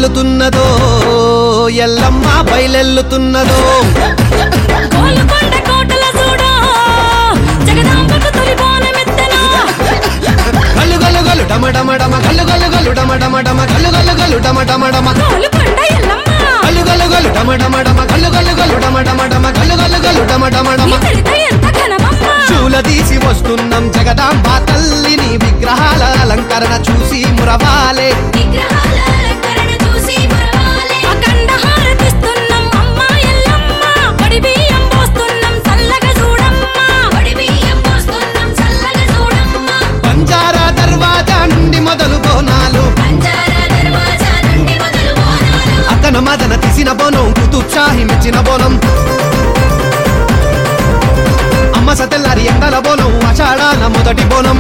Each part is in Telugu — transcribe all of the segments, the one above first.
బయలెల్లుతున్నదో ఎల్లమ్మ బయలెల్లుతున్నదో గోల్కొండ కోటల చూడో జగదాంబకు తొలి బోనమెత్తెను గల్లు గల్లు గల్లు డమ డమ డమ గల్లు గల్లు గల్లు డమ డమ డమ గల్లు గల్లు గల్లు డమ డమ డమ గోల్కొండ ఎల్లమ్మ గల్లు గల్లు గల్లు డమ డమ డమ గల్లు గల్లు గల్లు డమ డమ డమ గల్లు గల్లు గల్లు డమ డమ డమ నీ చరిత ఎంత ఘనమమ్మ చూల తీసి వస్తున్నాం జగదాంబ తల్లిని విగ్రహాల అలంకరణ చూసి మురవాలే విగ్రహాల అలంకరణ చూసి మురవాలే అఖండ హారతిస్తున్నాం అమ్మ ఎల్లమ్మ వడి బియ్యం పోస్తున్నాం చల్లగా చూడమ్మ వడి బియ్యం పోస్తున్నాం చల్లగా చూడమ్మ బంజారా దర్వాజా నుండి మొదలు బోనాలు బంజారా దర్వాజా నుండి మొదలు బోనాలు అతన మదన తీసిన బోనం కుతుబ్షాహి మెచ్చిన బోనం అమ్మ సతెల్లారి ఎండల బోనం ఆషాఢాన మొదటి బోనం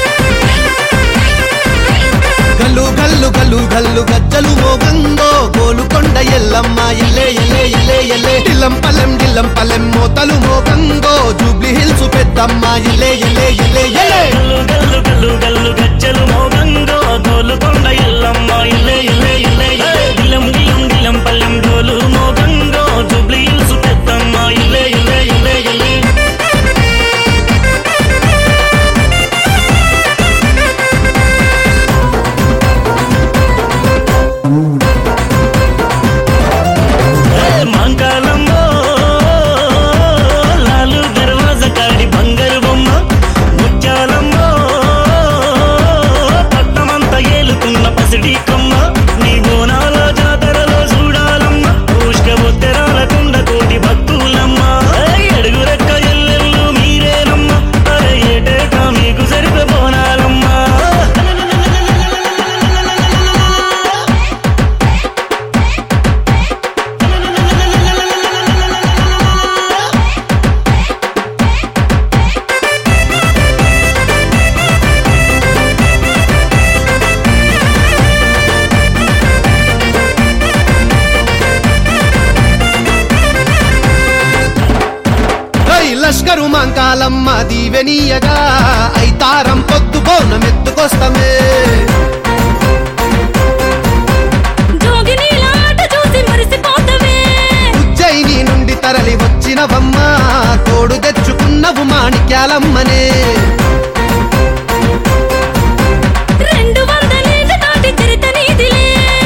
గల్లు గల్లు గల్లు గల్లు గజ్జలు మోగందో గోలుకొండ ఎల్లమ్మ ఇల్లే ఇల్లే ఇల్లే ఇల్లే డిల్లం పల్లెం మోతలు మోగందో జూబ్లీ హిల్స్ పెద్దమ్మ ఇల్లే ఇల్లే ఇల్లే ఇల్లే గల్లు గల్లు గల్లు గజ్జలు మోగంగో గోలుకొండ ఎల్లమ్మ ఇల్లే ఇల్లే ఇల్లే గిల్లం గిల్లం గిల్లం పల్లెం డోలు మోగంగో జూబ్లీ హిల్స్ పెద్దమ్మ ఇల్లే ఇల్లే ఇల్లే ఇల్లే మంగళమ్మో లాలు దర్వాజ కాడి బంగారు బొమ్మ ముత్యాలమ్మో పట్టమంతా ఏలుతున్న పసిడి కొమ్మ నీ బోనాల జాతరలో చూడాలమ్మ పుష్కబొత్తెరాల కుండ కోటి భక్తులమ్మ అడుగు రెక్క ఎల్లెల్లు మీరేనమ్మ అరే ఏటేటా మీకు సరిపే బోనాలమ్మ లష్కరు మంకాలమ్మ దీవెనీయగా ఐతారం పొద్దు బోనమెత్తుకొస్తమే జోగినీల ఆట చూసి మురిసిపోతవే ఉజ్జయిని నుండి తరలి వచ్చినవమ్మ తోడు తెచ్చుకున్నవు మాణిక్యాలమ్మనే 200 ఏళ్ల నాటి చరిత నీదిలే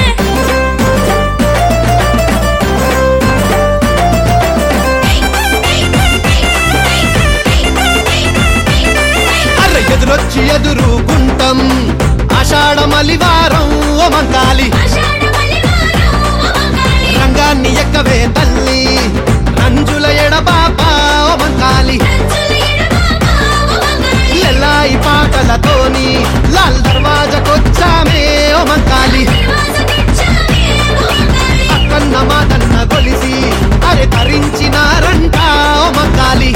అర్ర ఎదురొచ్చి ఎదురుకుంటాం ఆషాఢ మలివారం ఓ మంకాలి రంగాన్ని ఎక్కవే తల్లి రంజుల ఎడబాప ఓ మంకాలి లెల్లాయి పాటలతోని లాల్ దర్వాజకొచ్చామే ఓ మంకాలి అక్కన్న మాతన్న కొలిసి అరే తరించినారంట ఓ మంకాలి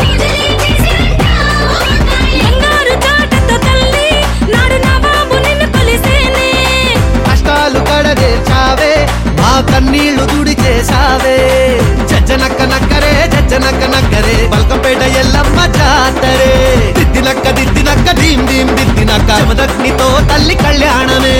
బంగారు చాటతో తల్లి నాడు నవాబు నిన్ను కొలిసేనే కష్టాలు కడదేర్చావే మా కన్నీళ్లు దుడి చేసావే జజ్జనక్క నక్కరే బల్కంపేట ఎల్లమ్మ జాతరే దిద్దినక్క ధీం ధీం దిద్దినక్క జమదగ్నితో తల్లి కళ్యాణమే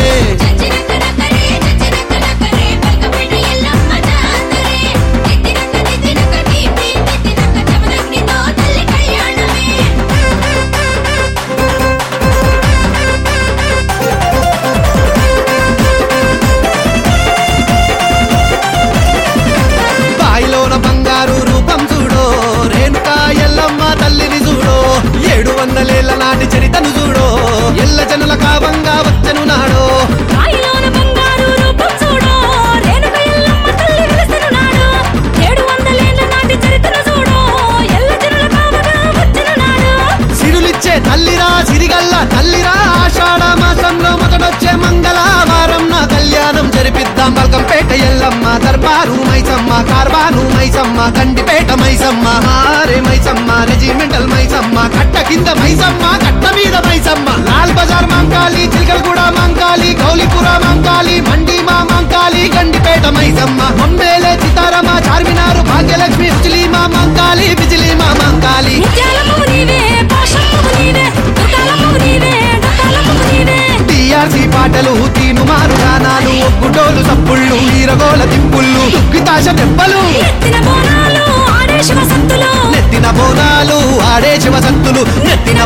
బాయిలోన బంగారు రూపం చూడో రేణుకా ఎల్లమ్మ తల్లిని చూడో 700 ఏళ్ల నాటి చరితను చూడో ఎల్ల జనుల కావంగా వచ్చను నాడో రాయిలోన బంగారు రూపం చూడో రేణుక ఎల్లమ్మ తల్లి వెలసెను నాడు 700 ఏళ్ల నాటి చరిత్రను చూడో ఎల్ల జనుల కావగా వచ్చెను నాడు సిరులిచ్చే తల్లిరా సిరిగల్ల తల్లిరా ఆషాఢ మాసంలో మొదటొచ్చే మంగళవారం నా కళ్యాణం జరిపిద్దాం బల్కంపేట ఎల్లమ్మ దర్బారు మైసమ్మ కార్బాను మైసమ్మ కండిపేట మైసమ్మ హారే మైసమ్మ రెజిమెంటల్ మైసమ్మ కట్ట కింద మైసమ్మ కట్ట మీద మైసమ్మ లాల్ బజార్ మంకాలి చిలకలగూడ మంకాలి గౌలిపుర మంకాలి మండిమా మంకాలి గండిపేట మైసమ్మ మమ్మేలే చితారమ్మ చార్మినారు భాగ్యలక్ష్మి ఉచిలీమా మంకాలి బిజిలీమా మంకాలి ముత్యాలమ్మ నీవే పాషమ్మ నీవే దుర్గాలమ్మ నీవే డొక్కాలమ్మ నీవే టీఆర్సీ పాటలు తీను మారు గానాలు ఒగ్గుట డోలు సప్పుళ్ళు ఈరగోల తిప్పుళ్ళు దుగ్గితాశ దెబ్బలు ఎత్తిన బోనాలు ఆడే శివసత్తులు నెత్తిన బోనాలు ఆడే శివసత్తులు నెత్తిన